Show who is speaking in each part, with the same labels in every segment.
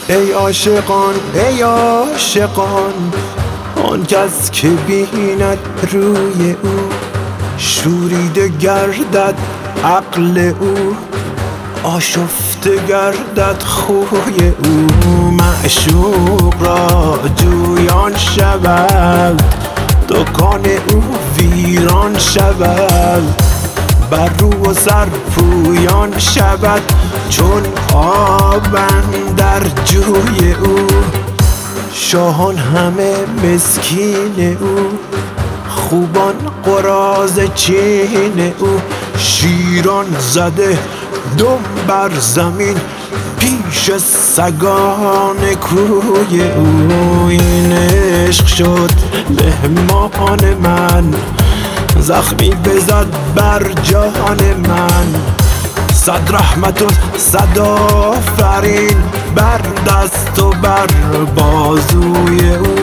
Speaker 1: ای عاشقان ای عاشقان، آن کس که بیند روی او شوریده گردد عقل او، آشفته گردد خوی او. معشوق را جویان شود، دکان او ویران شود، بر رو و سر پویان شود چون آب اندر جوی او. شاهان همه مسکین او، خوبان قراضه چین او، شیران زده دم بر زمین پیش سگان کوی او. این عشق شد مهمان من، زخمی بزد بر جان من. صد رحمت و صد آفرین بر دست و بر بازوی او.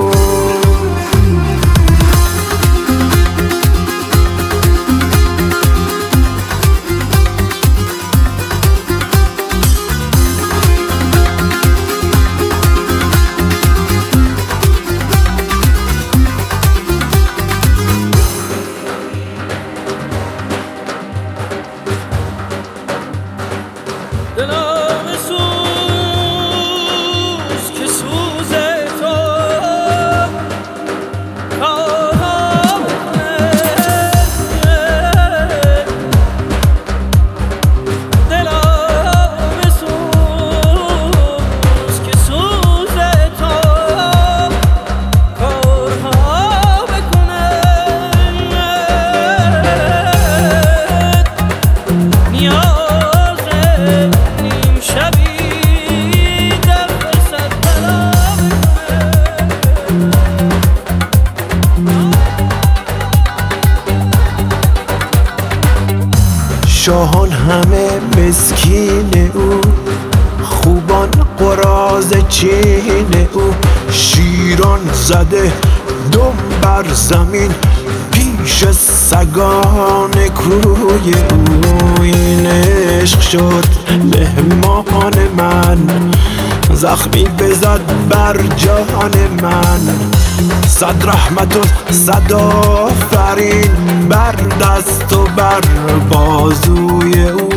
Speaker 2: دلم سوز که سوز تو کارم دلم سوز که سوز تو کارها بکنه نیاز نیم شبی در رسد بلام
Speaker 1: شاهان همه مسکین او، خوبان قراضه چین او، شیران زده دم بر زمین پیش سگان کوی او. این عشق شد مهمان من، زخمی بزد بر جان من. صد رحمت و صد آفرین بر دست و بر بازوی او.